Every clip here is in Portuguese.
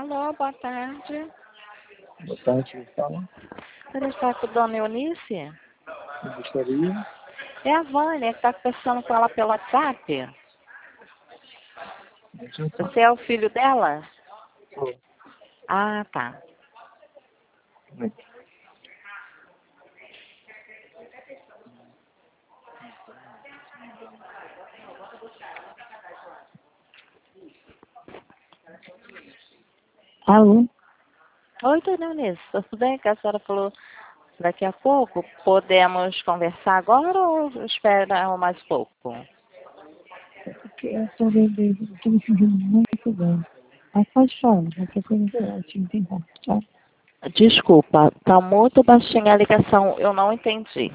Alô, boa tarde. Boa tarde, fala. Pode estar com a dona Eunice? Eu gostaria. É a Vânia que está conversando com ela pelo WhatsApp. Você é o filho dela? Sou. Ah, tá. Alô? Oi, dona Eunice, tudo bem? Que a senhora falou daqui a pouco. Podemos conversar agora ou espera mais pouco? Porque eu estou me sentindo muito bem. Mas pode falar, qualquer coisa eu te entendo, tá? Desculpa, está muito baixinha a ligação, eu não entendi.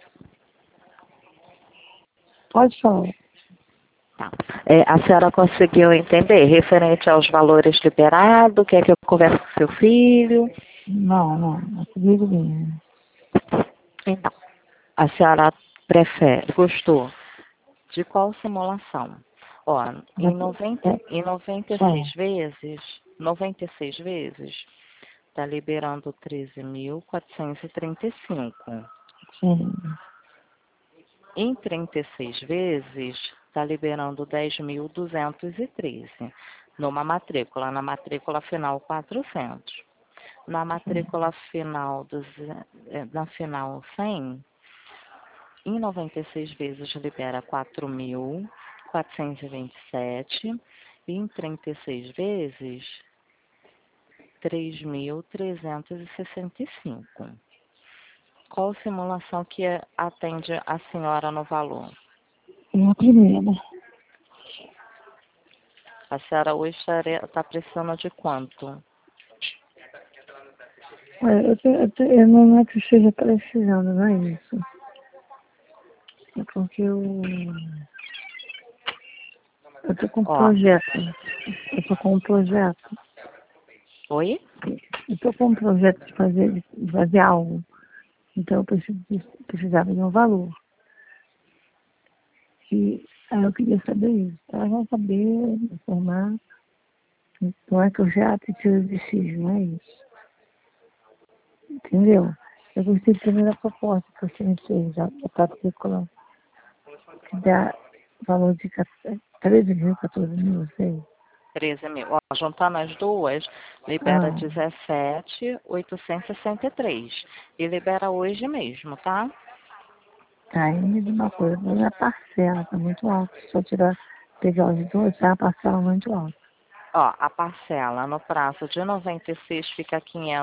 Pode falar. Tá. A senhora conseguiu entender referente aos valores liberados? Quer que eu converse com seu filho? Não comigo bem. Então, a senhora gostou de qual simulação? Ó, em 96 vezes, 96 vezes, está liberando 13.435. Sim. Em 36 vezes, está liberando 10.213. Numa matrícula, na matrícula final 400. Na matrícula final, na final 100, em 96 vezes libera 4.427 e em 36 vezes 3.365. Qual simulação que atende a senhora no valor? É a primeira. A senhora hoje está precisando de quanto? Olha, eu não é que esteja precisando, não é isso. É porque eu estou com um projeto. Eu estou com um projeto. Oi? Eu estou com um projeto de fazer algo. Então eu precisava de um valor. E aí eu queria saber isso. Ela vai saber, me informar. Não é que eu já tiro de si, não é isso. Entendeu? Eu gostei da primeira proposta que você me fez, a matrícula, que dá valor de 13 mil, 14 mil, não sei. 13 mil. Ó, juntando as duas, libera 17.863. E libera hoje mesmo, tá? Tá, aí me diz uma coisa, mas a parcela tá muito alta. Se eu pegar os dois, tá a parcela muito alta. Ó, a parcela no prazo de 96 fica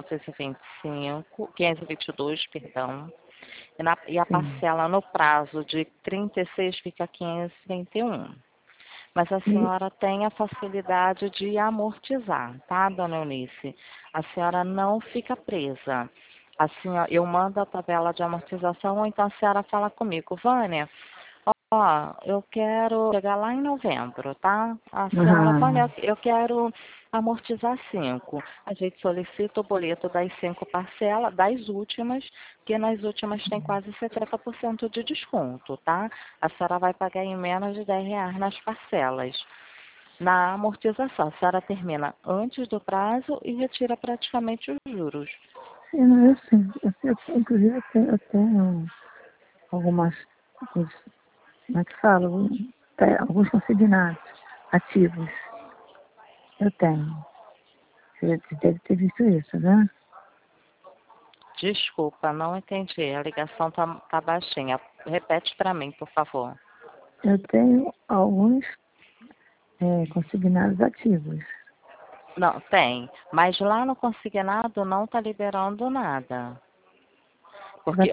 522, perdão. E a parcela no prazo de 36 fica 521. Mas a senhora tem a facilidade de amortizar, tá, dona Eunice? A senhora não fica presa. Assim, eu mando a tabela de amortização, ou então a senhora fala comigo, Vânia, ó, eu quero chegar lá em novembro, tá? A senhora, Vânia, eu quero amortizar 5. A gente solicita o boleto das 5 parcelas, das últimas, que nas últimas tem quase 70% de desconto, tá? A senhora vai pagar em menos de R$ 10 nas parcelas. Na amortização, a senhora termina antes do prazo e retira praticamente os juros. Sim, eu sei. Inclusive, eu tenho algumas coisas, como é que fala? Alguns consignados ativos. Eu tenho. Você deve ter visto isso, né? Desculpa, não entendi. A ligação tá baixinha. Repete para mim, por favor. Eu tenho alguns consignados ativos. Não, tem. Mas lá no consignado não está liberando nada. Porque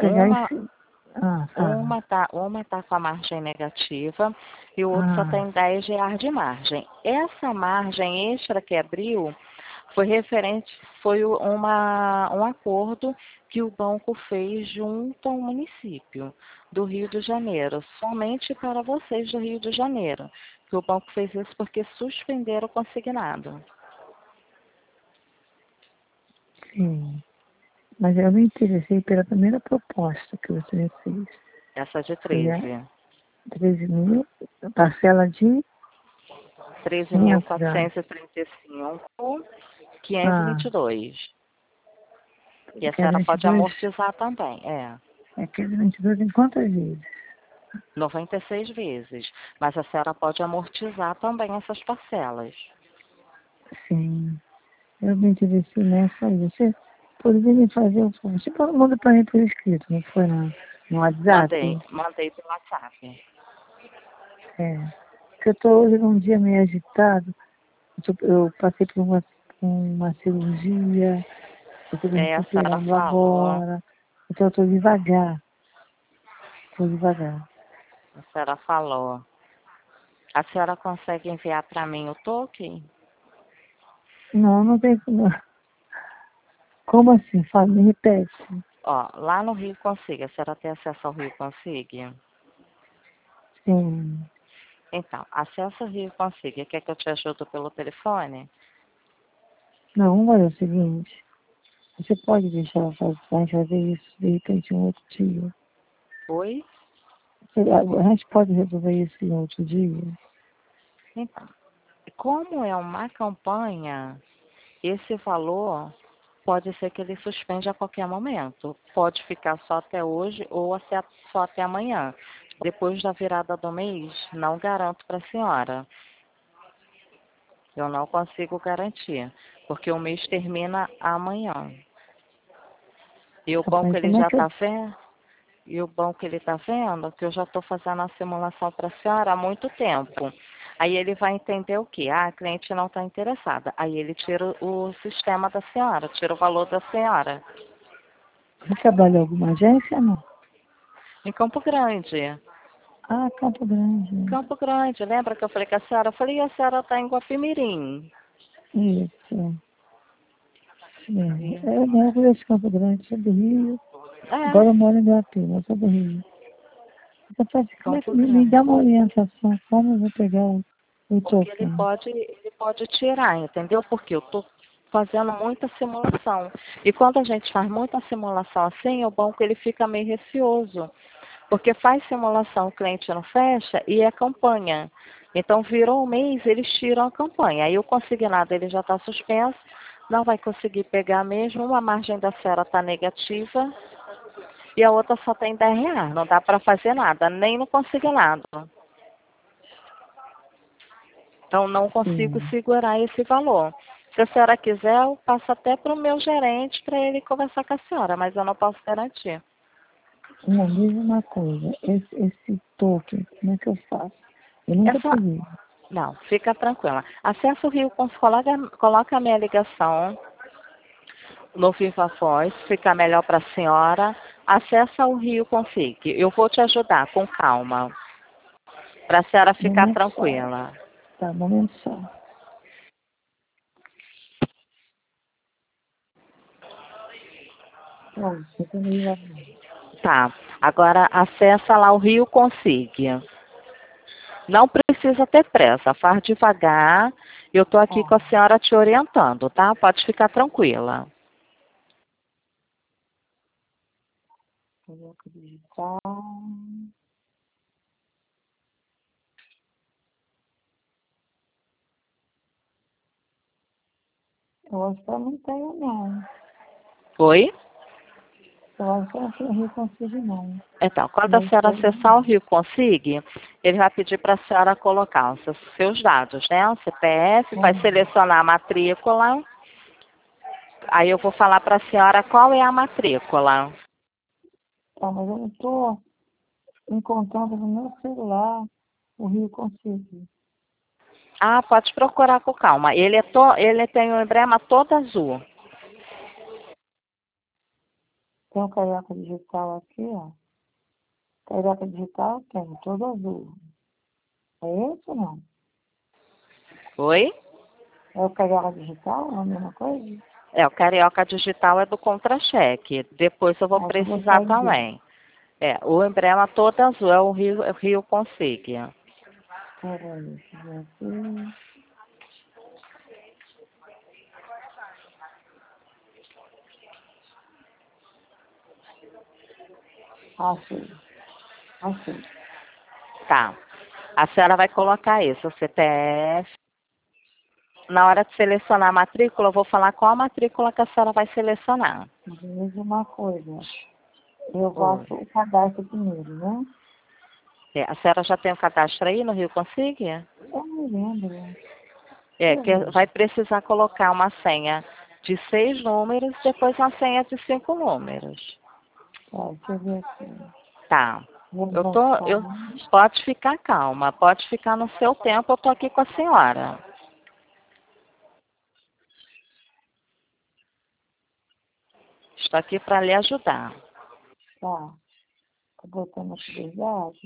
uma tá com a margem negativa e o outro só tem R$ 10 de margem. Essa margem extra que abriu foi um acordo que o banco fez junto ao município do Rio de Janeiro, somente para vocês do Rio de Janeiro. Que o banco fez isso porque suspenderam o consignado. Sim. Mas eu me interessei pela primeira proposta que você me fez. Essa de 13. 13 mil, parcela de 13.435 Ah, 522. E a senhora pode 522? amortizar também, É 522 em quantas vezes? 96 vezes. Mas a senhora pode amortizar também essas parcelas. Sim. Eu me interessei nessa aí. Você poderia me fazer o favor? Você manda para mim por escrito, não foi no WhatsApp? Mandei pelo WhatsApp. É. Porque eu estou hoje num dia meio agitado. Eu passei por uma cirurgia, eu estou me A senhora recuperando falou. agora. Então eu estou devagar. Estou devagar. A senhora falou. A senhora consegue enviar para mim o token? Não, não tem. Não. Como assim? Fala, me repete. Ó, lá no Rio Consiga. A senhora tem acesso ao Rio Consiga? Sim. Então, acessa o Rio Consiga. Quer que eu te ajude pelo telefone? Não, vamos fazer o seguinte. Você pode deixar eu fazer isso de repente um outro dia. Oi? A gente pode resolver isso em outro dia? Então, como é uma campanha, esse valor pode ser que ele suspende a qualquer momento. Pode ficar só até hoje ou só até amanhã. Depois da virada do mês, não garanto para a senhora. Eu não consigo garantir, porque o mês termina amanhã. E o Tá bom bem, que ele como é já que eu... está vendo, e o bom que ele está vendo, que eu já estou fazendo a simulação para a senhora há muito tempo. Aí ele vai entender o quê? Ah, a cliente não está interessada. Aí ele tira o sistema da senhora, tira o valor da senhora. Você trabalha em alguma agência, não? Em Campo Grande. Ah, Campo Grande. Campo Grande, lembra que eu falei com a senhora? Eu falei, e a senhora está em Guapimirim. Isso. E- Eu não conheço Campo Grande, sou do Rio. É, Agora eu moro em Guapima, sou do Rio. Então, como é que Campo me dá Grande. uma orientação como eu vou pegar o Porque token? ele pode tirar, entendeu? Porque eu estou fazendo muita simulação. E quando a gente faz muita simulação assim, o banco ele fica meio receoso. Porque faz simulação, o cliente não fecha e é campanha. Então, virou um mês, eles tiram a campanha. Aí o consignado ele já está suspenso, não vai conseguir pegar mesmo, uma margem da senhora está negativa e a outra só tem R$ 10. Não dá para fazer nada, nem no consignado. Então, não consigo Sim. segurar esse valor. Se a senhora quiser, eu passo até para o meu gerente para ele conversar com a senhora, mas eu não posso garantir. Não, diz uma coisa, esse token, como é que eu faço? Eu É nunca só... peguei. Não, fica tranquila. Acessa o Rio Cons, coloca a minha ligação no Viva Voz, fica melhor para a senhora. Acessa o Rio Consigue. Eu vou te ajudar com calma, para a senhora Um ficar momento só. tranquila. Tá, um momento só. Pronto, eu também já vi. Tá. Agora acessa lá o Rio Consigue. Não precisa ter pressa, faz devagar. Eu estou aqui com a Ó, senhora te orientando, tá? Pode ficar tranquila. coloca digital. Eu acho que eu não tenho, não. Oi? Eu acho que eu não tenho Rio Consigo, não. Então, quando a Meu senhora celular. acessar o Rio Consigue, ele vai pedir para a senhora colocar os seus dados, né? O CPF, vai Uhum. selecionar a matrícula. Aí eu vou falar para a senhora qual é a matrícula. Tá, mas eu não estou encontrando no meu celular o Rio Consigo. Ah, pode procurar com calma. Ele tem o emblema todo azul. Tem um carioca digital aqui, ó. Carioca digital tem, todo azul. É esse ou não? Oi? É o carioca digital? É a mesma coisa? É, o Carioca Digital é do contra-cheque. Depois eu vou Acho que eu vou precisar sair dele. também. É, o emblema todo azul é o Rio Consigue. Peraí, deixa eu ver aqui. Achei, achei. Tá. A senhora vai colocar isso, o CPF. na hora de selecionar a matrícula, eu vou falar qual a matrícula que a senhora vai selecionar. Diz uma coisa. Eu faço o cadastro primeiro, né? A senhora já tem o cadastro aí no Rio Consigue? Eu me lembro. Que vai precisar colocar uma senha de 6 números e depois uma senha de 5 números. Tá, deixa eu ver aqui. Tá. Vou Pode ficar calma, pode ficar no seu tempo, eu tô aqui com a senhora. Estou aqui para lhe ajudar. Tá. Tô botando aqui os dados.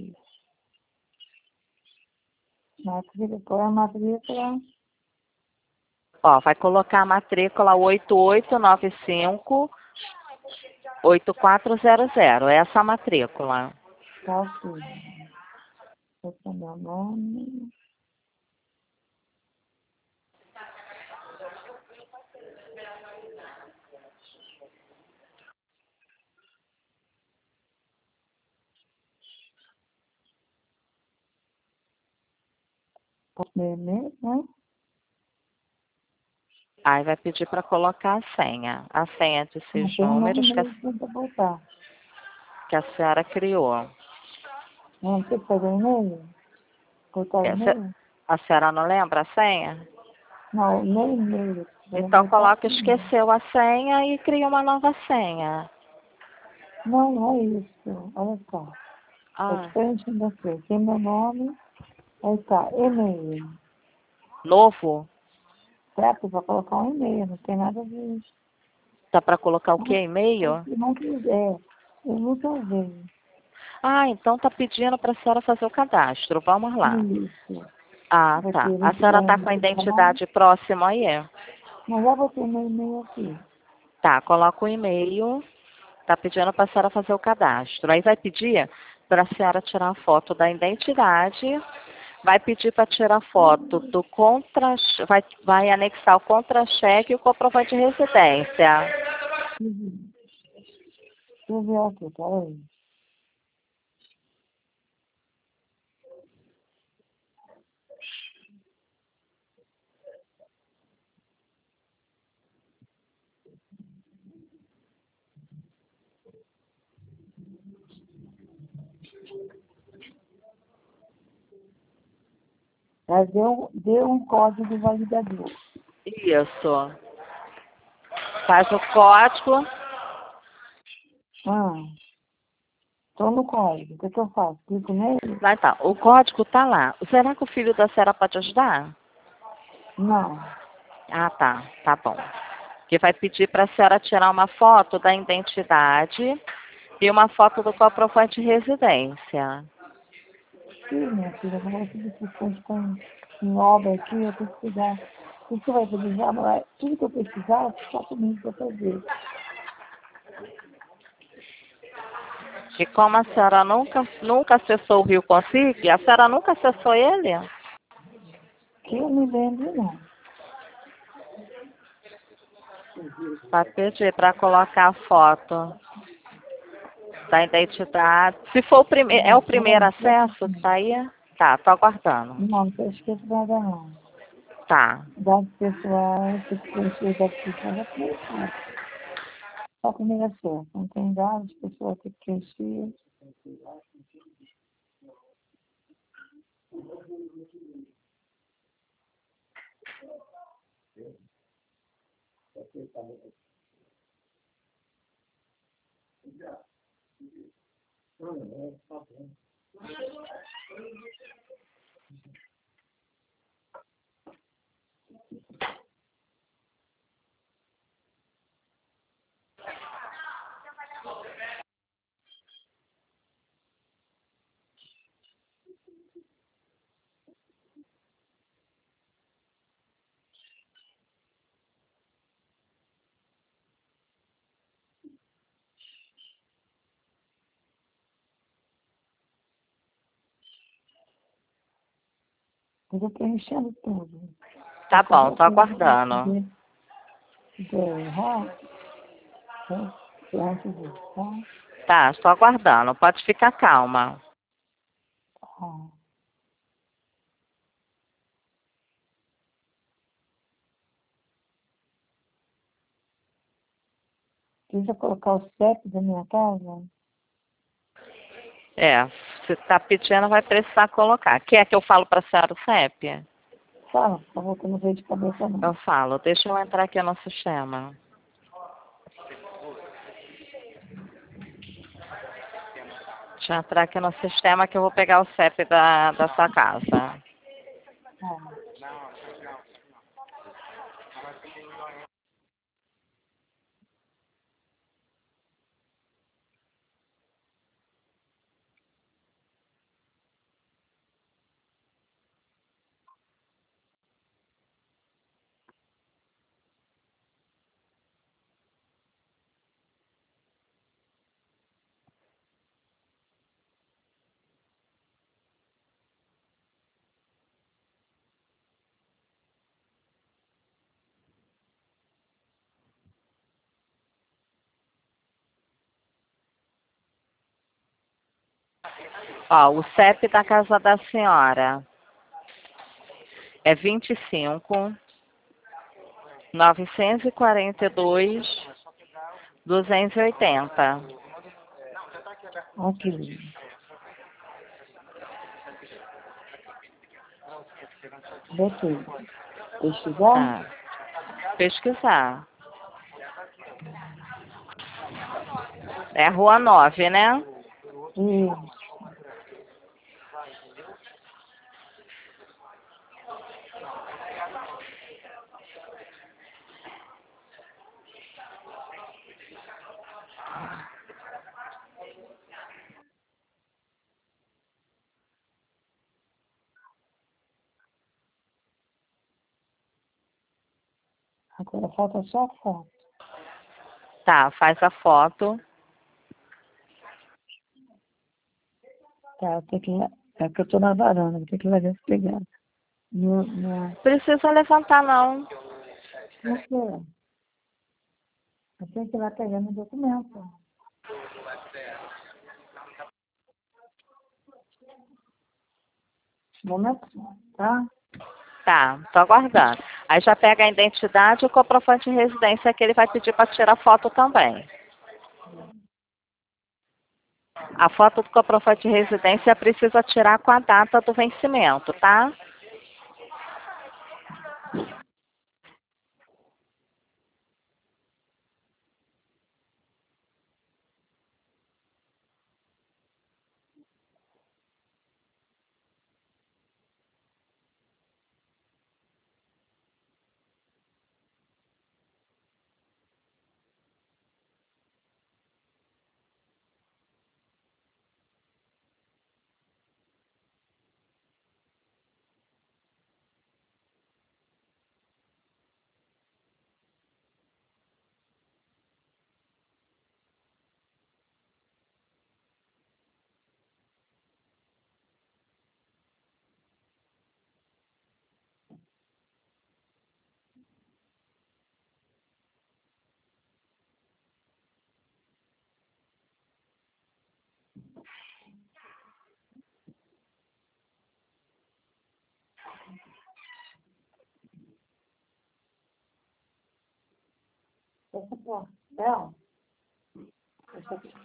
Matrícula, qual é a matrícula? Ó, vai colocar a matrícula 8895-8400. Essa é a matrícula. Tá, ok. Esse é meu nome. Meu e-mail, né? Aí vai pedir para colocar a senha. A senha de 6 Tem um números e-mail que eu vou botar. que a senhora criou. Não tem que fazer e-mail? Botar e-mail? A senhora não lembra a senha? Não, nem e-mail. Então coloca esqueceu a senha e cria uma nova senha. Não, não é isso. Olha só. É diferente de você. Tem meu nome. Aí tá, e-mail. Novo? Certo? Vou colocar um e-mail. Não tem nada a ver. Tá para colocar o que? E-mail? Se não quiser. Eu nunca vi. Então tá pedindo para a senhora fazer o cadastro. Vamos lá. Isso. Tá. A senhora tá com a identidade próxima aí? Mas já botei meu e-mail aqui. Tá, coloca o e-mail. Tá pedindo para a senhora fazer o cadastro. Aí vai pedir para a senhora tirar a foto da identidade. Vai pedir para tirar foto do vai anexar o contra-cheque e o comprovante de residência. Deixa eu ver aqui, peraí. Mas deu um código validador. Isso. Faz o código. Estou no código. O que eu faço? Clico nele? Vai tá. O código tá lá. Será que o filho da senhora pode ajudar? Não. Tá. Tá bom. Que vai pedir para a senhora tirar uma foto da identidade e uma foto do comprovante de residência. Sim, minha filha, como esse discurso está em obra aqui, eu tenho que pegar. O que você vai precisar? Tudo que eu precisar, está comigo para fazer. E como a senhora nunca acessou o Rio Consigue, a senhora nunca acessou ele? Que eu me lembro, não. Vai pedir para colocar a foto da identidade. Se for é o primeiro acesso, tá aí? Tá, tô aguardando. Não esqueço nada, não. Tá. Dados pessoais, se preencher dados pessoais, é preencher. Só comigo é certo. Não tem dados pessoais, tem que preencher. Eu estou preenchendo tudo. Tá bom, tô aguardando. Se errar, você acha disso, tá? Tá, estou aguardando. Pode ficar calma. Tá. Precisa colocar o CEP da minha casa? É, se está pedindo, vai precisar colocar. Quer que eu falo para a senhora o CEP? Fala, por favor, que eu não vejo de cabeça não. Eu falo. Deixa eu entrar aqui no sistema. Deixa eu entrar aqui no sistema que eu vou pegar o CEP da sua casa. Ó, o CEP da casa da senhora é 25.942.280. Ok. Botei. Pesquisar? Ah, pesquisar. É a Rua 9, né? Isso. Agora falta só a foto. Tá, faz a foto. Tá, eu tenho que ir lá. É que eu tô na varanda, vou ter que ir lá ver se pegar. Precisa levantar, não. Por quê? Eu tenho que ir lá pegar meu documento. Um momento, tá? Tá, tô aguardando. Aí já pega a identidade e o comprovante de residência que ele vai pedir para tirar foto também. A foto do comprovante de residência precisa tirar com a data do vencimento, tá? Essa foto. Não. Essa aqui.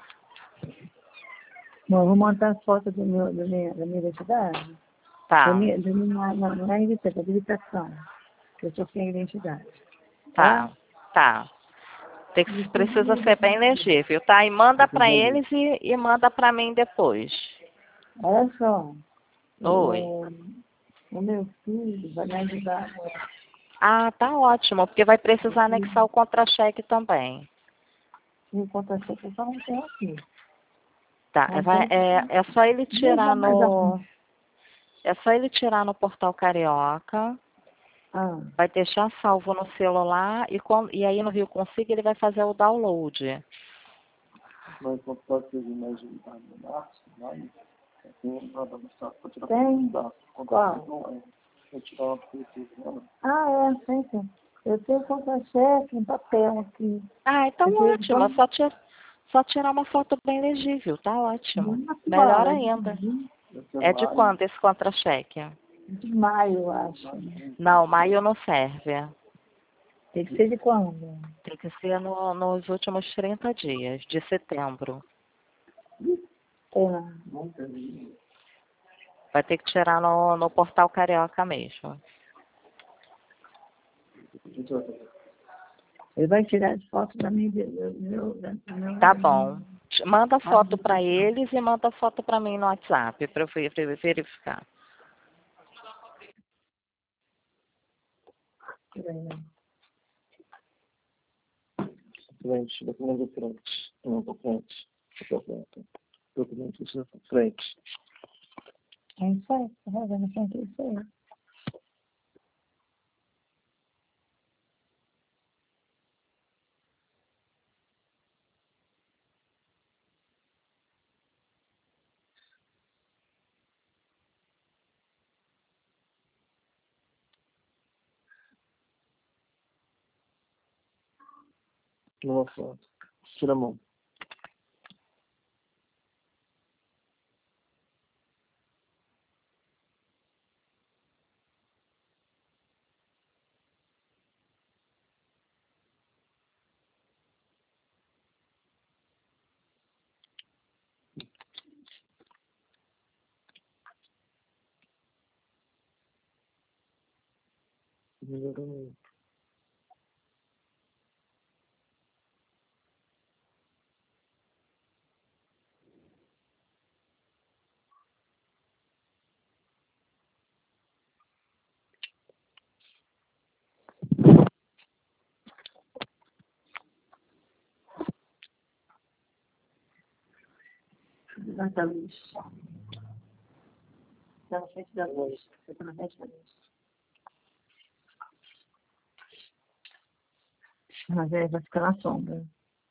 Bom, eu vou montar as fotos da minha identidade. Tá, Não é identidade, é habilitação. Que eu estou sem identidade. tá, tá. Precisa ser bem legível, tá? E manda para eles e manda para mim depois. Olha só. Oi. O meu filho vai me ajudar agora. Ah, tá ótimo, porque vai precisar anexar o contra-cheque também. Me conta se eu só não tenho aqui. Tá, Não tem. é só ele Nem dá tirar mais algum. é só ele tirar no Portal Carioca, Ah, vai deixar salvo no celular e aí no Rio Consigo ele vai fazer o download. Mas não pode ter mais um março, maio. Tem nada mais fácil para tirar tem? foto. Qual? Não é. Vou tirar uma foto dela. Ah, tem sim. Eu tenho contra-cheque em papel aqui. Ah, então Porque ótimo, é só tirar uma foto bem legível, tá ótimo. não Melhor atual, ainda. Esse é É de maio. quanto esse contra-cheque? de maio, eu acho. Não, maio não serve. Tem que ser de quando? Tem que ser nos últimos 30 dias de setembro. Não tem. Vai ter que tirar no portal Carioca mesmo. Ele vai tirar as fotos da minha. Tá bom. Manda foto para eles e manda foto para mim no WhatsApp para eu verificar. Frente, documento de frente. Não, para frente. Documento de frente. É isso aí, tá fazendo frente a isso aí. Numa foto. Tira a mão. Melhorando. Vai da luz. Tá na frente da luz. Você tá na frente da luz. Mas aí vai ficar na sombra.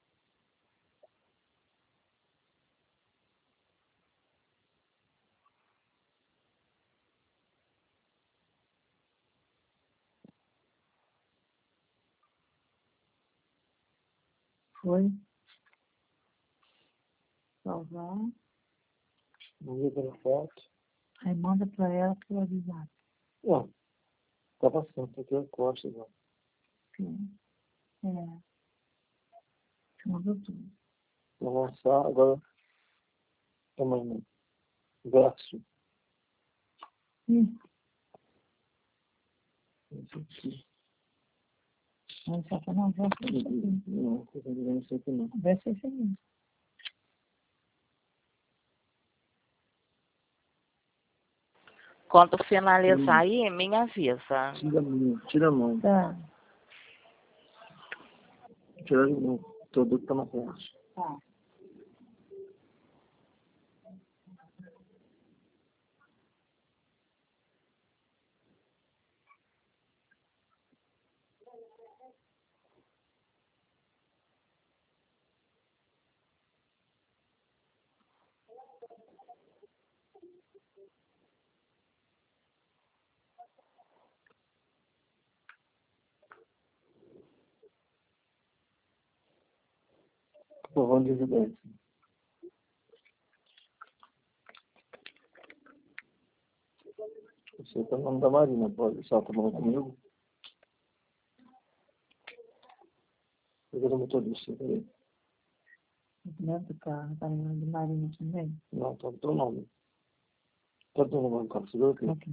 Foi. Salvar. Vamos ver a foto. Aí manda pra ela pro WhatsApp. Não. Tá passando. Aqui é costas, ó. Sim. É. Você mandou tudo. Vou avançar. Agora. Tamanho. Verso. Isso. Esse aqui. Não, só que não, vai ser isso aqui. Não, não sei que não. Vai ser isso aí. Quando finalizar aí, me avisa. Tira a mão. Tira a mão. Tá. Tira a mão. Todo que tá na frente. Tá. Povão de evidência. Você tá no nome da Marina. Pode deixar a mão comigo? Eu vou motorista. Peraí. Dentro do carro, tá no nome do Marinho também? Não, tá no teu nome. Tá no teu nome do carro. Você viu aqui? Ok.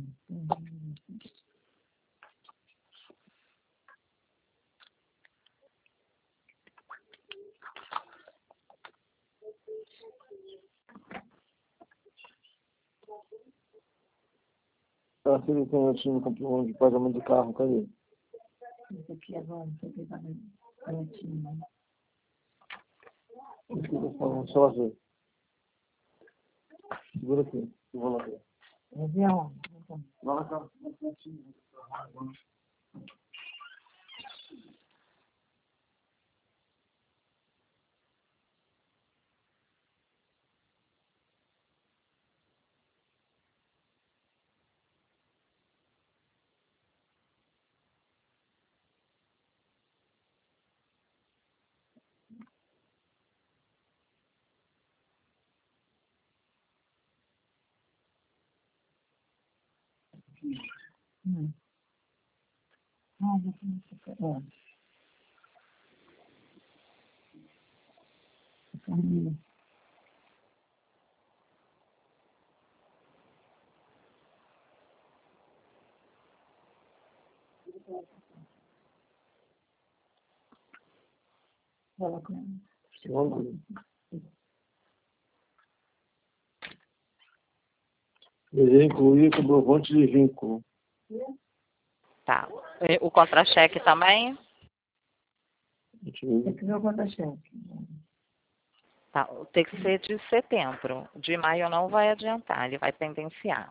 Tá, se ele tem o time de pagamento de carro, cadê? Esse aqui agora, você tem que bonitinho. O que eu tô falando? Só ver. Segura aqui. Eu vou lá ver. Vai ver aonde? Vai lá, cara. Ah, já tem isso aqui. Uhum. Fala com ela. Desejo incluir comprovante de vínculo. Tá. E o contra-cheque também? Tem que ver o conta-cheque. Tá. Tem que ser de setembro. De maio não vai adiantar, ele vai pendenciar.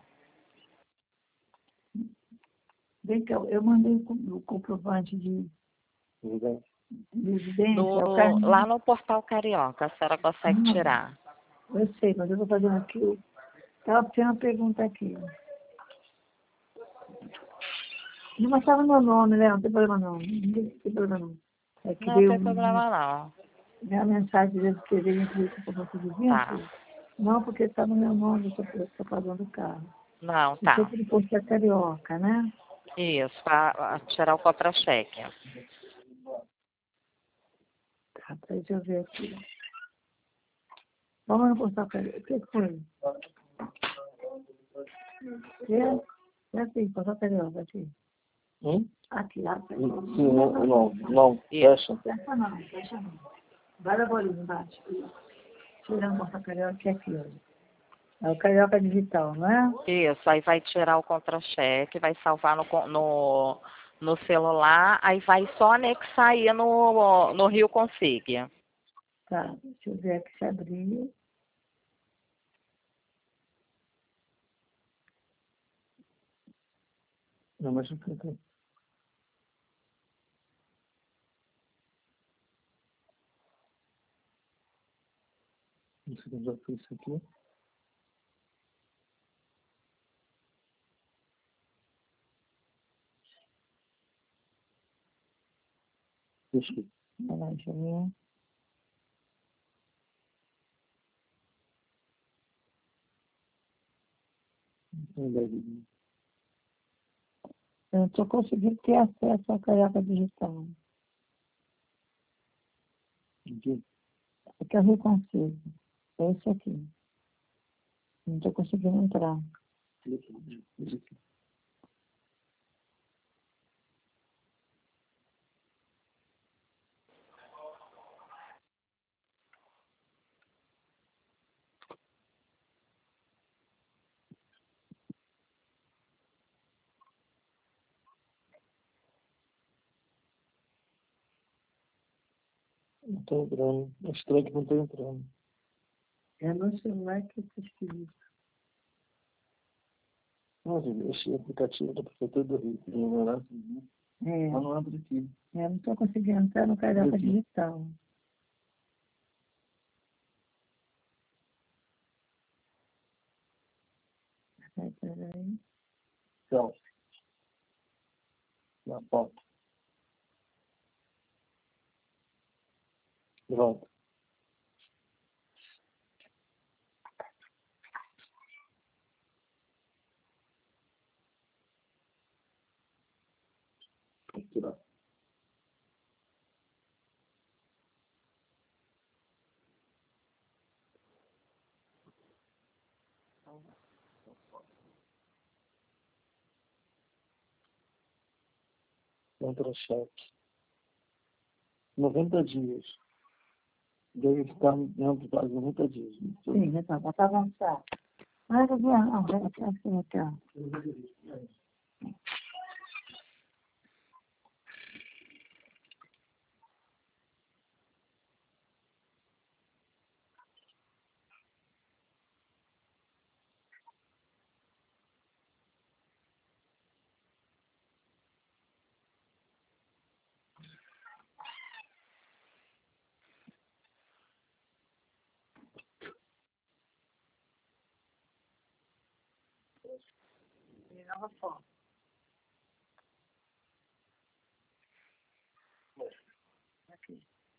Vem cá, eu mandei o comprovante de residência, o Lá no Portal Carioca, a senhora consegue tirar. Eu sei, mas eu vou fazer aqui. Tem uma pergunta aqui. Não mostrava meu nome, né? Não tem problema não. Não tem problema não. É que Não veio tem problema não. a mensagem dizendo que veio incluir o comprovante de Tá. vínculo. Não, porque está no meu nome, eu estou pagando o carro. Não, Isso é tá. para Porto Carioca, né? Isso, para tirar o contra-cheque. Tá, deixa eu ver aqui. Vamos no Portal Carioca. O que foi? É assim, Portal Carioca, aqui. Aqui, lá. Não, fecha. Fecha não, fecha não. Vai da bolinha embaixo. Tirando o Portal Carioca, que é aqui, ó. É o Carioca Digital, não é? Isso, aí vai tirar o contra-cheque, vai salvar no celular, aí vai só anexar aí no Rio Consigue. Tá, deixa eu ver aqui se abriu. Não, mas não tem. Não sei onde já foi isso aqui. Deixa eu ver. Eu não estou conseguindo ter acesso ao Carioca Digital. Aqui é o Rio Consigo. É esse aqui. Não estou conseguindo entrar. Não está entrando. É estranho que não está entrando. É no celular que eu escrevi. Mas esse aplicativo da Prefeitura do Rio, que demorado, É, mas não entra aqui. eu não estou conseguindo entrar no Carioca Digital. Peraí. Então, na foto. Pronto. Vou tirar. Contra-cheque. 90 dias. Deve estar dentro de 90 dias. Sim, já está. Bota avançar. Mas aqui, ó. Aqui, ó. Nova foto. Aqui.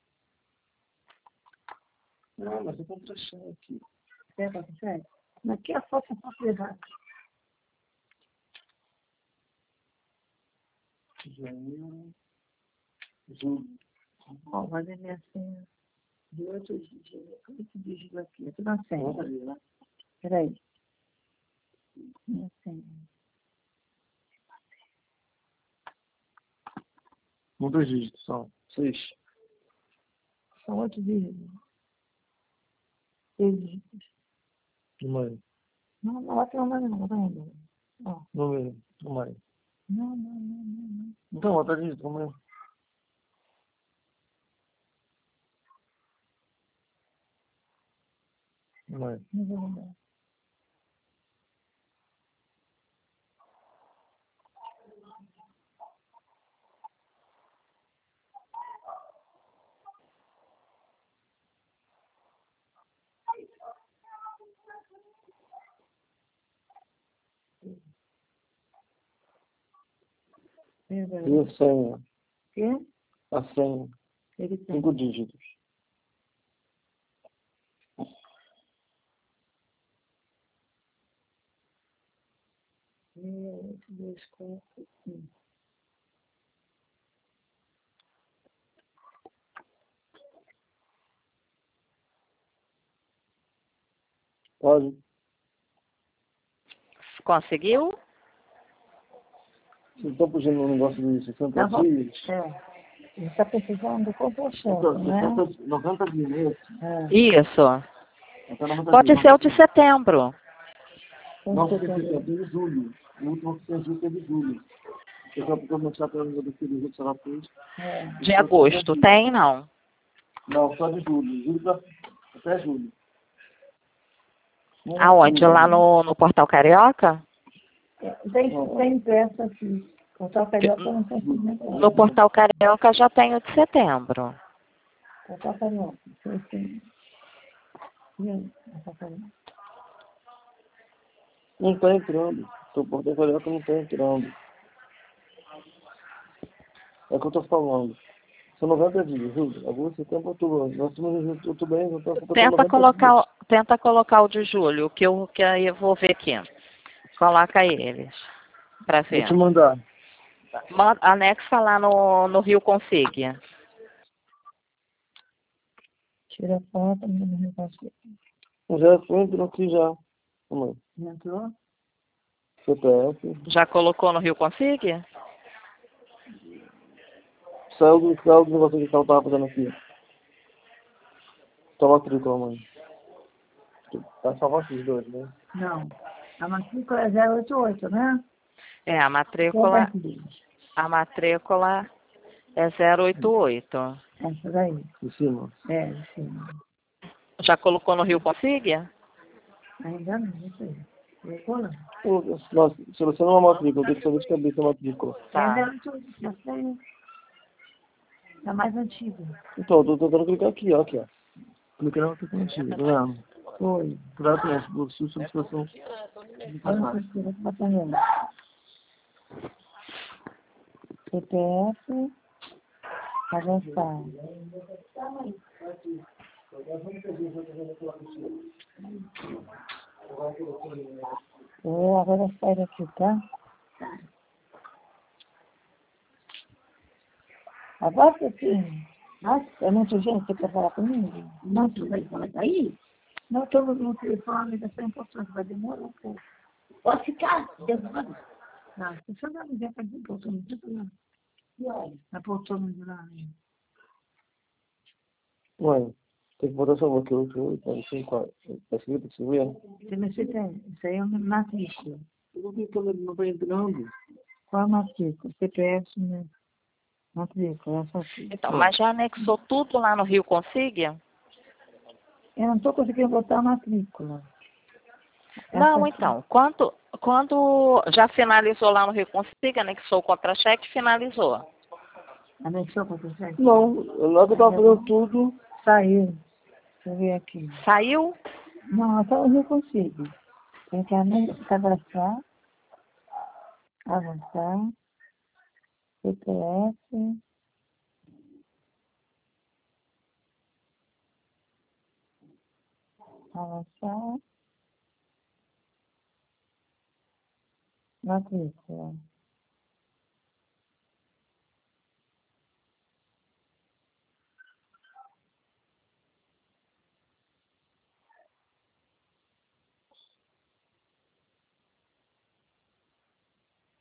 Não, mas é contra-cheque. Quer contra-cheque? Aqui a foto é foto errada. Janeiro. Julho. Ó, vai ver minha senha. de 8 dígitos aqui, tudo na senha. Vamos ali, né? Peraí. Na senha. Quantos dígitos são? 6. São 8 dígitos. 6 dígitos. Número. Não, não vai ter uma não, tá vendo? Ó. Número. Número. Não. Então, bota dígito, número. Número. Não vou lembrar. E a senha? Quê? A senha. Ele tem. 5 dígitos. 8, 2, 4, 5. Pode? Conseguiu? Vocês estão pedindo um negócio de 60 Tá dias? Ele está precisando do contra-cheque, né? 90 dias, né? Isso. Até 90 Pode dias. ser o de setembro. Não, porque é de julho. O último que fez é de julho. Eu já vou mostrar para ela do período que ela fez. De agosto. Tem, não? Não, só de julho. Até julho. Aonde? Lá no Portal Carioca? Tem impresso aqui. O Portal Carioca não tem segmento. No Portal Carioca já tem o de setembro. Portal Carioca. E aí? Portal Carioca. Não está entrando. O portal carioca não está entrando. É o que eu estou falando. São 90 dias, julho, agosto, setembro, outubro. Nós estamos em outubro bem, então Tenta colocar o de julho, que aí eu vou ver aqui. Coloca eles, para Vou ver. te mandar. Anexa lá no Rio Consig. Tira a foto, não repassou. Já entrou aqui já. Calma aí. Não entrou? CPF. Já colocou no Rio Consig? Saiu do negócio que ela estava fazendo aqui. Só matrícula, mãe. Tá só vocês dois, né? Não. A matrícula é 088, né? É, a matrícula é 088. Essa daí. Em cima. Sim. Já colocou no Rio Consig? Ainda não sei. Colocou não? Nossa, se você não é uma matrícula, eu tenho que saber de cabeça a matrícula. Tá. É 088, essa daí. É a mais antiga. Então, eu tô tentando clicar aqui, ó. Aqui, ó. Clicar na matrícula antiga, tá vendo? Foi. Claro, né? Por sua solicitação. CPF, avançar. Agora sai daqui, tá? Agora sim. Nossa, é muita gente que quer falar comigo? Não, tu vai falar daí? Não, estou no telefone, está sem importante, vai demorar um pouco. Pode ficar, demora. Não, se você não me der para dizer, eu estou muito lá. E olha, a poltrona de lá, né? Mãe, tem que botar só aqui, 88, 94. Tá escrito que você vê? Você me cita, isso aí é uma matrícula. Eu não vi que ele não tá entrando. Qual a matrícula? CPF, né? Matrícula, essa aqui. Então, mas já anexou tudo lá no Rio Consig? Eu não estou conseguindo botar a matrícula. Não, Essa aqui. então, quando já finalizou lá no Rio Consig, anexou o contra-cheque, finalizou. Anexou para você? Não, lá que eu tava fazendo tudo. Saiu. Deixa eu ver aqui. Saiu? Não, até eu consigo. Tem que cadastrar, avançar, CPF, avançar, matrícula.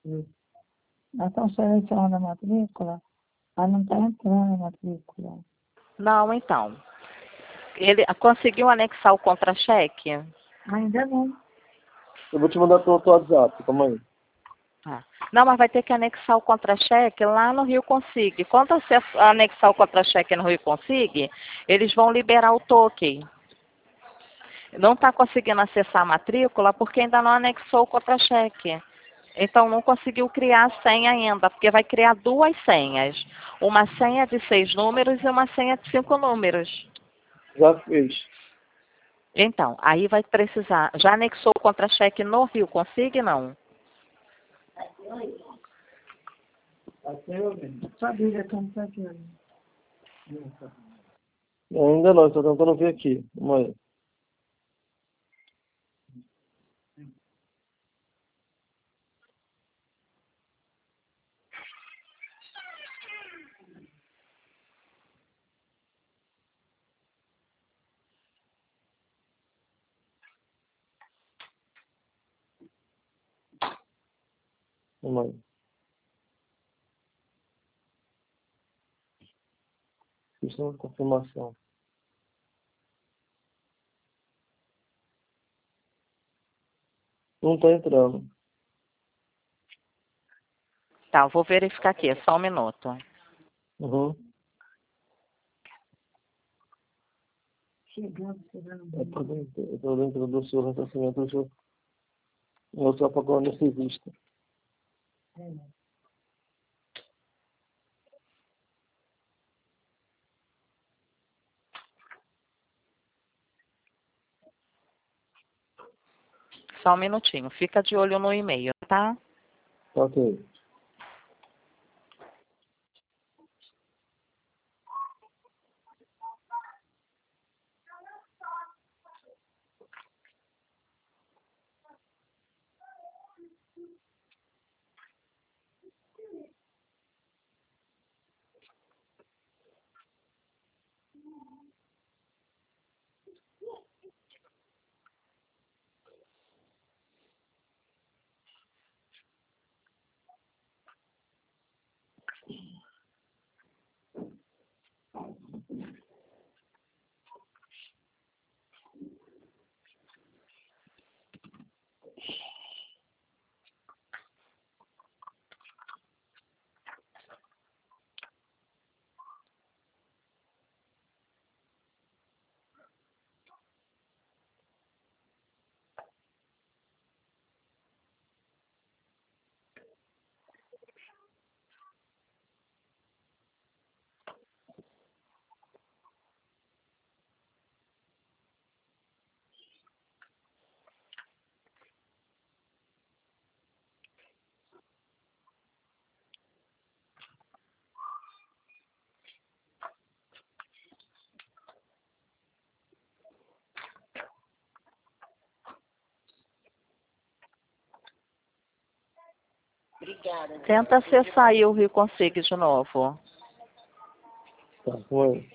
Nós estamos selecionando a matrícula, mas não está entrando a matrícula. Não, então. Ele conseguiu anexar o contra-cheque? Ainda não. Eu vou te mandar pelo teu WhatsApp, calma aí. Ah. Não, mas vai ter que anexar o contra-cheque lá no Rio Consigue. Quando você anexar o contra-cheque no Rio Consigue, eles vão liberar o token. Não está conseguindo acessar a matrícula porque ainda não anexou o contra-cheque. Então, não conseguiu criar a senha ainda, porque vai criar duas senhas. Uma senha de 6 números e uma senha de 5 números. Já fez. Então, aí vai precisar... Já anexou o contra-cheque no Rio Consigue, não? Família, como está aqui? Ainda não, estou tentando ver aqui. Calma aí. Calma aí. Isso é uma confirmação. Não está entrando. Tá, eu vou verificar aqui, só um minuto. Uhum. Chegando. Eu tô dentro do seu ressarcimento, deixa eu mostrar para o anestesista. Só um minutinho. Fica de olho no e-mail, tá? Ok. Tenta acessar aí o Rio Consigue de novo. Tá, calma aí.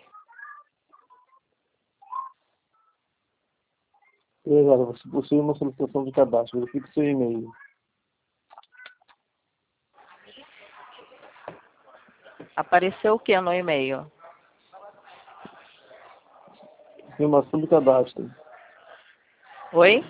E agora, você possui uma solicitação de cadastro. Verifique seu e-mail. Apareceu o que no e-mail? Confirmação de cadastro. Oi?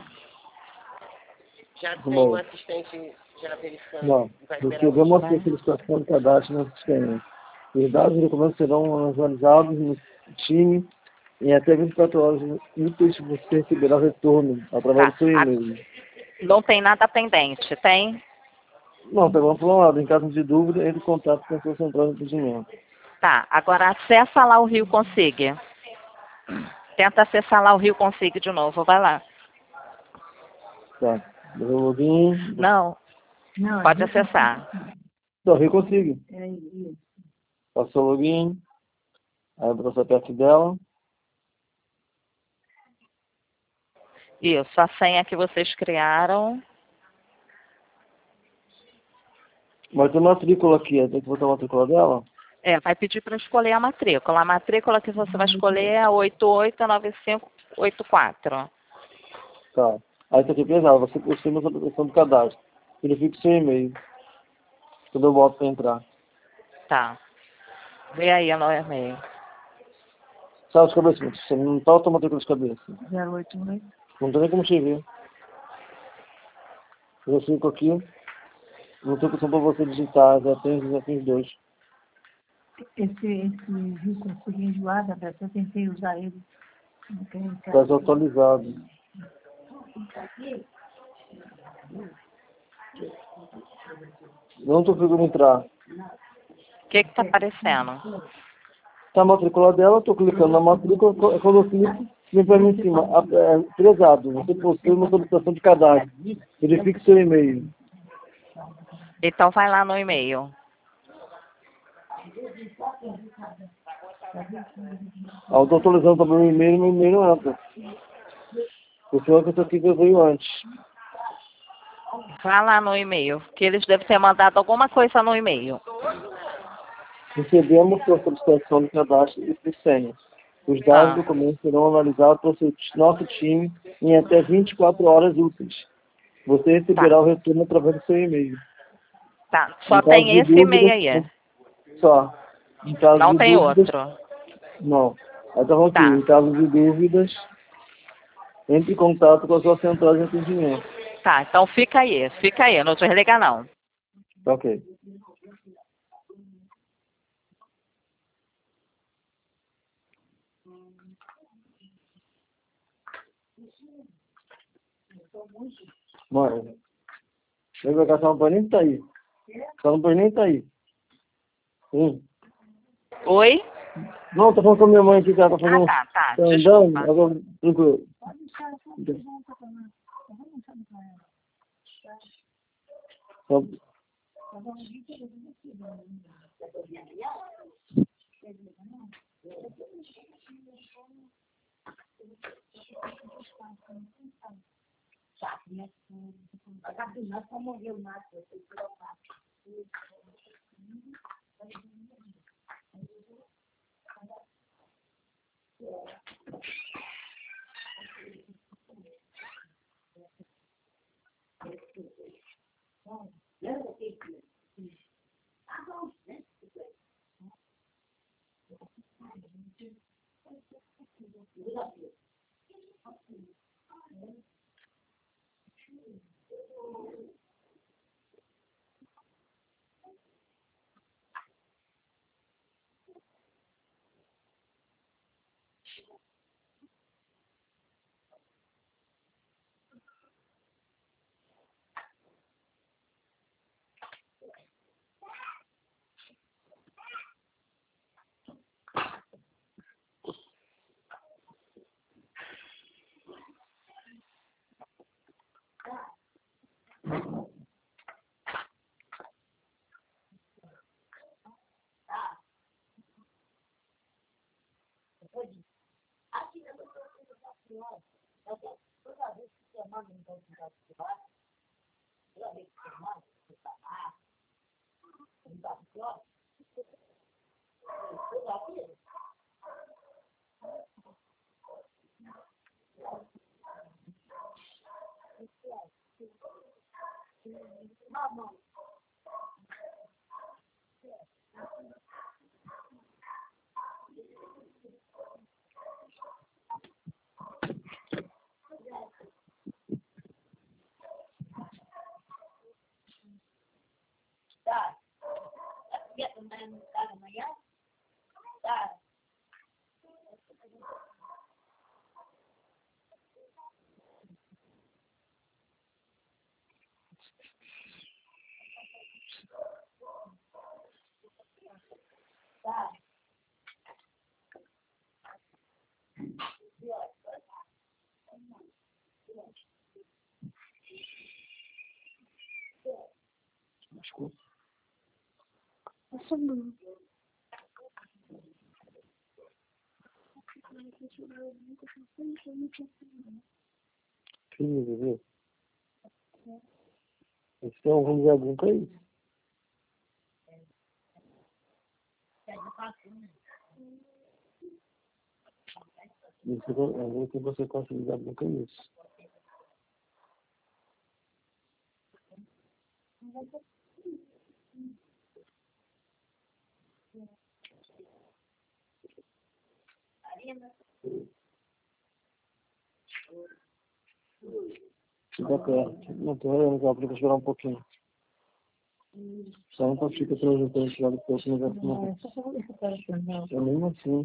Já tem Calma um aí. assistente já verificando. Não. Vai esperar Recebemos uma Vai. solicitação de cadastro no sistema. Os dados e documentos serão atualizados no time em até 24 horas úteis. Você receberá retorno através Tá. do seu e-mail. Não tem nada pendente, tem? Não, pegou por um lado. Em caso de dúvida, entre em contato com a sua central de atendimento. Tá. Agora acessa lá o Rio Consigue. Tenta acessar lá o Rio Consigue de novo. Vai lá. Tá. Deu o login. Não, Não, pode acessar. Então, eu consigo. É isso. Passou o login. Aí você perto dela. Isso, a senha que vocês criaram. Vai ter matrícula aqui. Tem que botar a matrícula dela? É, vai pedir para escolher a matrícula. A matrícula que você vai escolher é a 889584. Tá. Aí tá aqui pesado. Você possui uma solicitação do cadastro. Verifique seu e-mail. quando eu volto para entrar. Tá. Vê aí no e-mail. Sabe de cabeça, mas você não tá automático de cabeça. 081. Não tem nem como te ver. Eu fico aqui, não tem opção para você digitar, já tem os dois. Esse Rico, eu fiquei enjoada, eu tentei usar ele. Está desatualizado. Não estou conseguindo entrar. O que tá aparecendo? Está a matrícula dela, estou clicando na matrícula, quando eu clico, vem para mim em cima. Prezado, você possui uma solicitação de cadastro. Verifique seu e-mail. Então vai lá no e-mail. Eu estou atualizando também o e-mail, meu e-mail não entra. Porque é que aqui que eu veio antes. Vai lá no e-mail, que eles devem ter mandado alguma coisa no e-mail. Recebemos sua solicitação de cadastro e senha. Os dados do documento serão analisados por nosso time em até 24 horas úteis. Você receberá o retorno através do seu e-mail. Tá, só Em caso tem de esse e-mail aí. dúvidas, só. Em caso Não de tem dúvidas, outro. não. Aí tá aqui, Tá. em caso de dúvidas, entre em contato com a sua central de atendimento. Tá, então fica aí, não desliga não. Ok. Mãe, eu vou caçar um paninho que tá aí. Só um paninho que tá aí. Oi? Não, tô falando com a minha mãe aqui, que ela tá fazendo. Tá, Tá desculpa. andando, agora, tranquilo. Só- Filho, bebê. Esse é um rumo de algum país. Isso é que você consegue dar algum país. Fica perto. Não tô olhando que eu aplico esperar um pouquinho. Só não fica projetando esse lado que eu não vai fumar. É mesmo assim.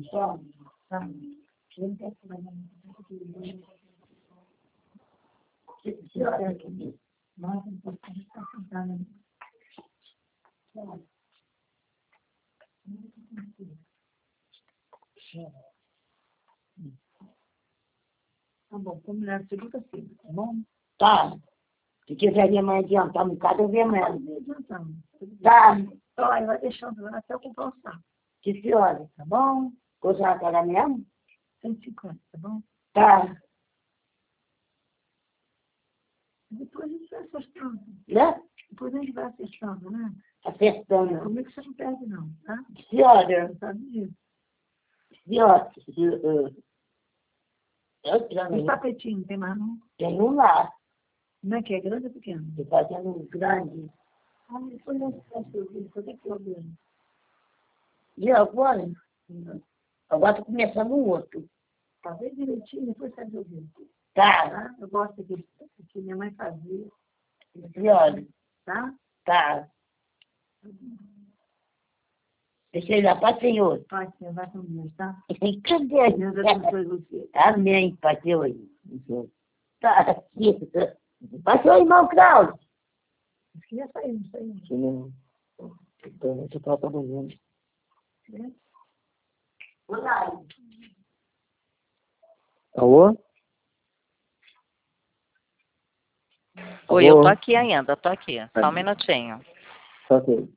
Tá bom, combinado segunda-feira, tá bom? Tá. Se quiser vir mais adiantar um bocado, eu venho mais. Adiantamos. Tá. Olha, vai deixando lá até eu comprar o saco, Que horas? tá bom? Coisa na cara mesmo? 150, tá bom? Tá. Depois a gente vai acertando. Né? Depois a gente vai acertando, né? Acertando. Comigo você não perde, não, tá? Que horas? Você sabe disso. Que horas? Eu E também tapetinho, tem mais não? tenho um lá. Como é que é? Grande ou pequeno? Tô fazendo um grande. Ah, depois a gente vai servir, só tem problema. E agora? Agora tô começando um outro. Tá bem direitinho, depois você vai ouvir. Tá. Tá? Eu gosto daquele que minha mãe fazia, Que horas? tá? Tá. Deixa eu ir lá para Senhor. Pai, você vai com Deus, tá? Cadê? Deus abençoe você. Amém, Pai Senhor. Tá. Pastor irmão Cláudio. Acho que já saímos, saímos. Não. Então, você tá trabalhando. Né? Olá. Alô? Oi, Alô? eu tô aqui ainda, tô aqui. Só um minutinho. Tá ok.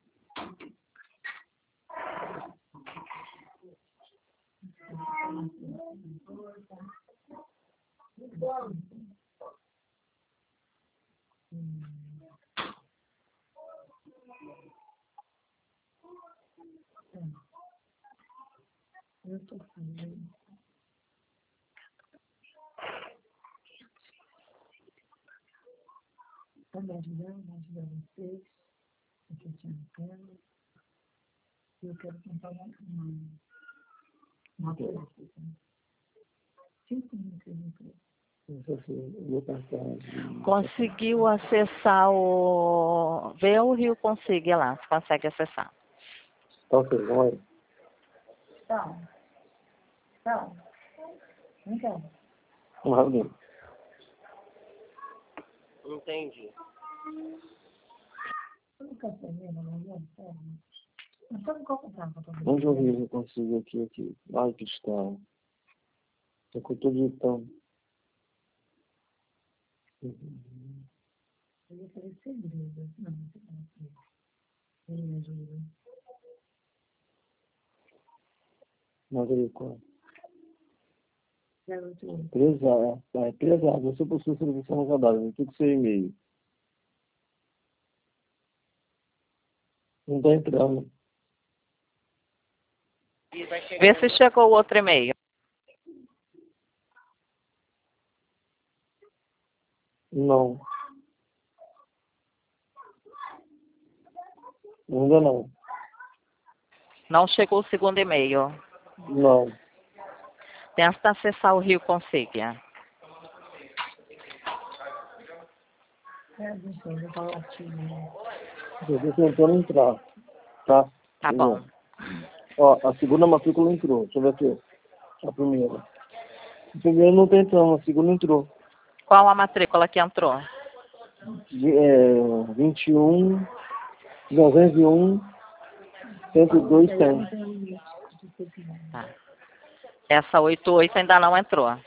Eu tô fazendo. Tá me ajudando vocês. Aqui eu tinha tela. Eu quero contar uma coisa. 5 minutos. Eu vou passar. Conseguiu acessar o... Vê o Rio Consiga lá, se consegue acessar. Tá ok, vamos aí. Tá. Tá. Vem cá. Vamos rapidinho. Entendi. Não quer saber, não é? Mas só não comprar pra todo Onde eu vi eu consigo aqui? Ai, que está. Tô com tudo digitando. Eu ia fazer segredo. Não, não tem como. Ele me ajuda. Margarida, qual? Garoto, Prezado, prezado. Você possui serviço no cadáver, tudo seu e-mail. Não tá entrando. E vai chegar Vê se chegou o outro e-mail. Não. Ainda não. Não chegou o segundo e-mail. Não. Tenta acessar o Rio Consiga. não sei, vou falar aqui. Eu tô tentando entrar. Tá? Tá bom. Ó, a segunda matrícula entrou. Deixa eu ver aqui. A primeira. A primeira não tá entrando, a segunda entrou. Qual a matrícula que entrou? 21, 901, 102, 100. Tá. Essa 88 ainda não entrou. Sabe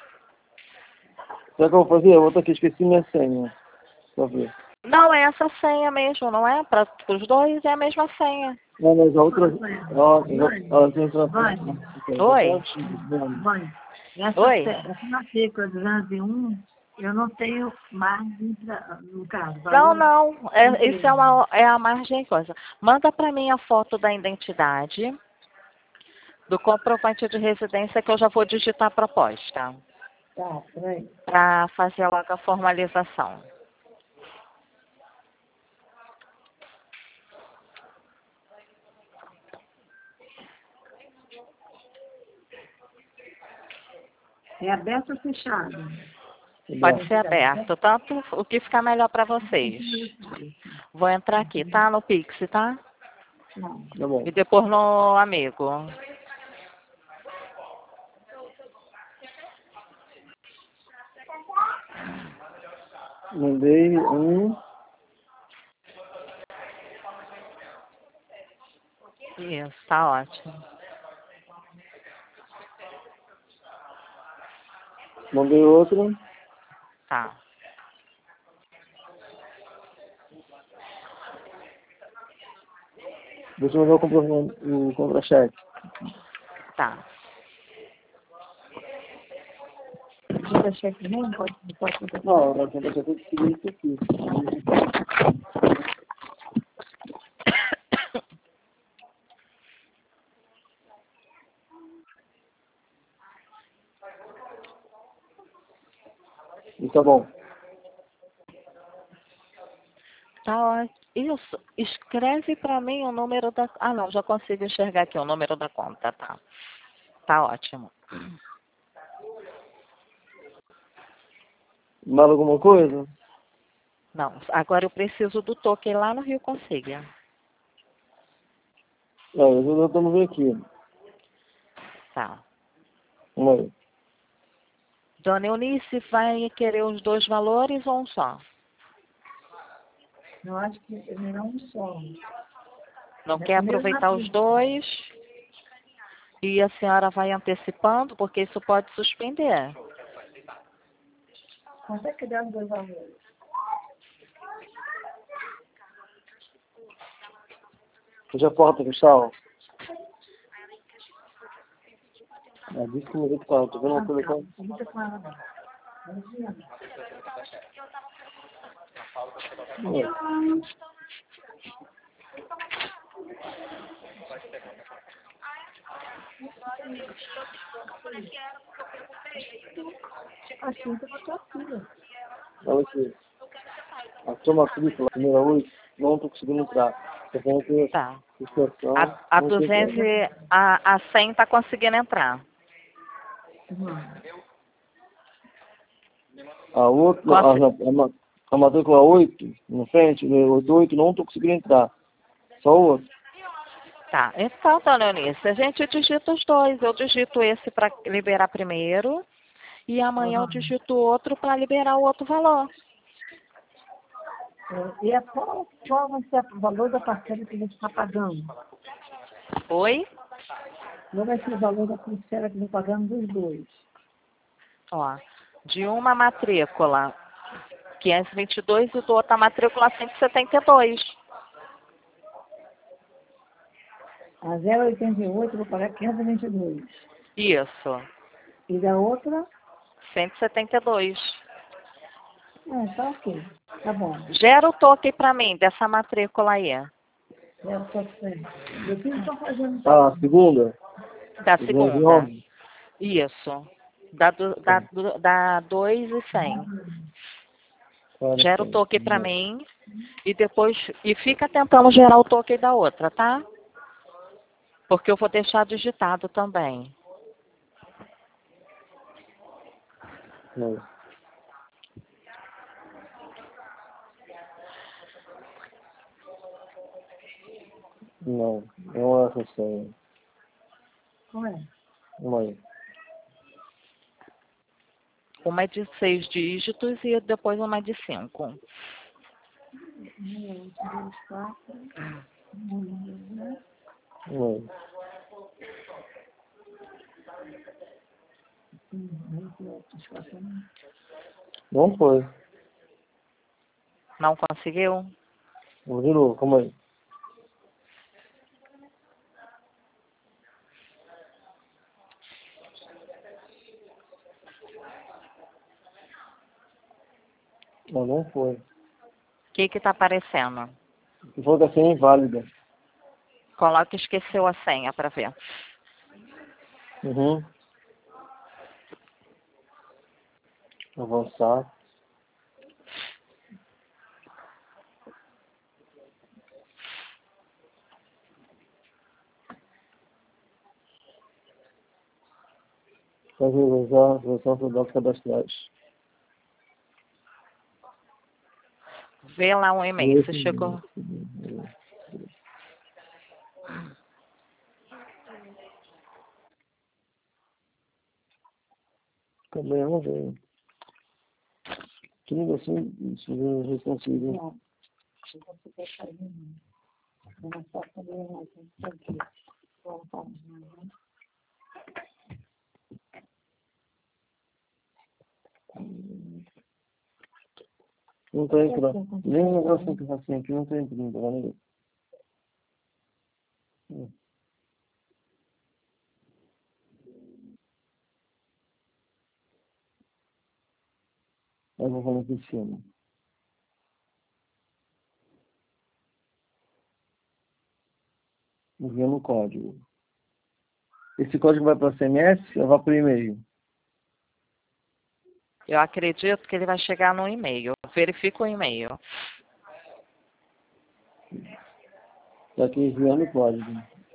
o que eu vou fazer? Eu vou aqui, esqueci minha senha. Deixa eu ver. Não, é essa senha mesmo, não é? Para os dois é a mesma senha. Não, mas a outra... Ó, tem outra... Oi. Mãe, Oi. essa matrícula 201, eu não tenho margem no caso. Não. Isso é a margem coisa. Manda para mim a foto da identidade, do comprovante de residência que eu já vou digitar a proposta. Tá, peraí. Para fazer logo a formalização. É aberto ou fechado? Pode ser aberto, tanto o que ficar melhor para vocês. Vou entrar aqui, tá? No Pix, tá? Não. Tá bom. E depois no amigo. Mandei um. Isso, tá ótimo. Mandei outro. Tá. Deixa eu mandar o contra-cheque. Tá. Contra-cheque nem pode contra-cheque. Não, o contra-cheque tem que seguir isso aqui. E tá bom. Tá ótimo. Isso. Escreve para mim o número da... Ah, não. Já consigo enxergar aqui o número da conta, tá. Tá ótimo. Mais alguma coisa? Não. Agora eu preciso do token lá no Rio Consiga. Nós estamos vendo aqui. Tá. Vamos aí. Dona Eunice vai querer os dois valores ou um só? Eu acho que é melhor um só. Não É quer a mesma aproveitar os coisa. dois? E a senhora vai antecipando, porque isso pode suspender. Quanto é que dá os dois valores? Fecha a porta, Cristal. Disse que me deu carro. Tô vendo uma coisa com... Não fica com ela, não. Assim, que eu tô aqui. Olha aqui. A sua matrícula, primeira 8, não estou conseguindo entrar. Tô falando que Tá. inspeção, A não sei 200 como. a 100 tá conseguindo entrar. A outra, Consi- a matrícula 8, na frente, 88, não estou conseguindo entrar. Só o outro. Tá. Então, dona Eunice, a gente digita os dois. Eu digito esse para liberar primeiro e amanhã eu digito o outro para liberar o outro valor. E é qual vai ser o valor da parcela que a gente está pagando? Oi? Qual vai ser o valor da parcela que a gente está pagando dos dois? Ó, de uma matrícula 522 e do outra matrícula 172. A 0,88 eu vou pagar 522. Isso. E da outra? 172. Tá ok. Tá bom. Gera o token para mim dessa matrícula aí. Eu tô certo. Eu fiz só fazendo Ah, segunda? Da 211. segunda. Isso. Da 2 e 100. Gera o token para mim e depois fica tentando gerar o token da outra, tá? Porque eu vou deixar digitado também. Não. Não é essa senha. Como é? Vamos aí. Uma é de 6 dígitos e depois uma de 5. 1, 2, 4. Vamos aí. Não foi. Não conseguiu? Vamos de novo, calma aí. Não foi. O que tá aparecendo? Se for que a senha é inválida. Coloca esqueceu a senha para ver. Uhum. Avançar. Para realizar os dados cadastrais. Vê lá um e-mail, você chegou. Também não veio. Tudo assim, isso eu consigo. Não. Eu vou ficar fazendo. Eu não posso fazer mais. Não está entrando. Nem um negócio assim aqui não está entrando. Agora não. Eu vou falar aqui em cima. Enviando o código. Esse código vai para SMS ou vai para o e-mail? Eu acredito que ele vai chegar no e-mail. Verifica o e-mail. Está aqui enviando o código.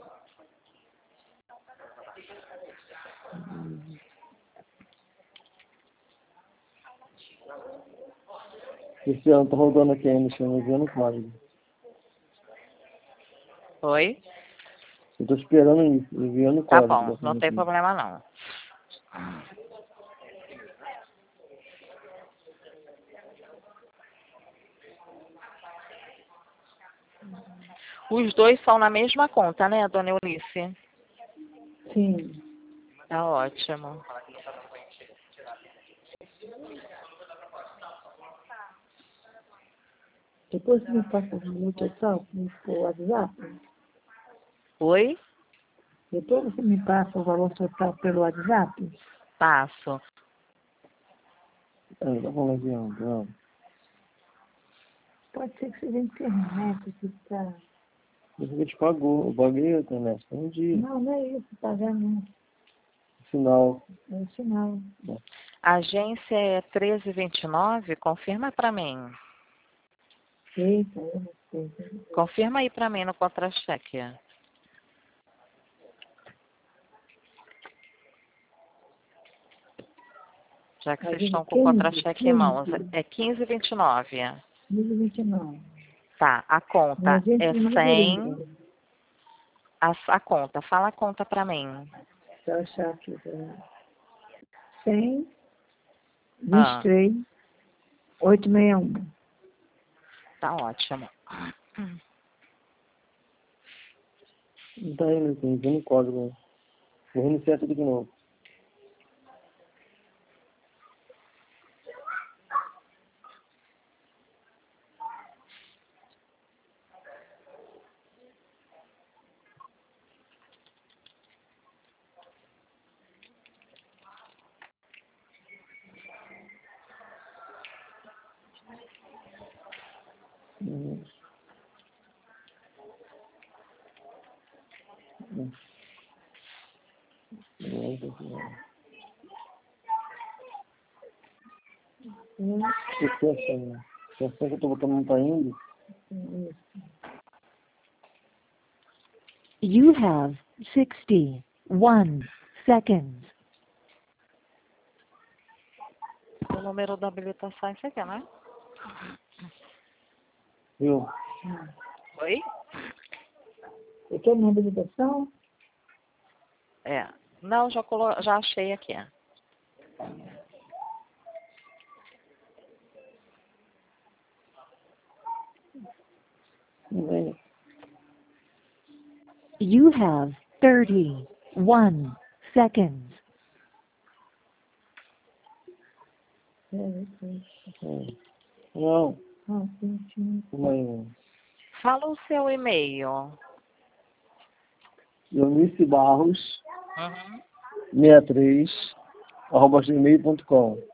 Esse ano está rodando aqui ainda, enviando o código. Oi? Eu estou esperando isso, enviando o Tá código. bom, não tem problema não. Os dois são na mesma conta, né, dona Eunice? Sim. Tá ótimo. Depois você me passa o valor total por WhatsApp? Oi? Depois você me passa o valor total pelo WhatsApp? Passo. Tá bom, enviando. Pode ser que seja internet que está... Você te pagou. Eu paguei a internet. Foi um dia. Não, não é isso, pagar não. Sinal. É o sinal. A agência é 1329, confirma para mim. Eita, eu não sei. Confirma aí para mim no contra-cheque. Já que vocês estão com o contra-cheque em mãos. É 1529. 1029. Tá, a conta é 100. A conta, fala a conta para mim. Deixa eu achar aqui. 100, 23, 861. Tá ótimo. Não tá indo, tá enviando o código. Vou reiniciar tudo de novo. Se essa que eu tô botando não tá indo. You have 61 seconds. O número da habilitação é esse aqui, né? Viu? Oi? Você quer minha habilitação? É. Não, já achei aqui. You have 31 seconds. Não. Ah, sim. Não. Fala o seu e-mail. Eunice Barros, Uhum. 63, @gmail.com.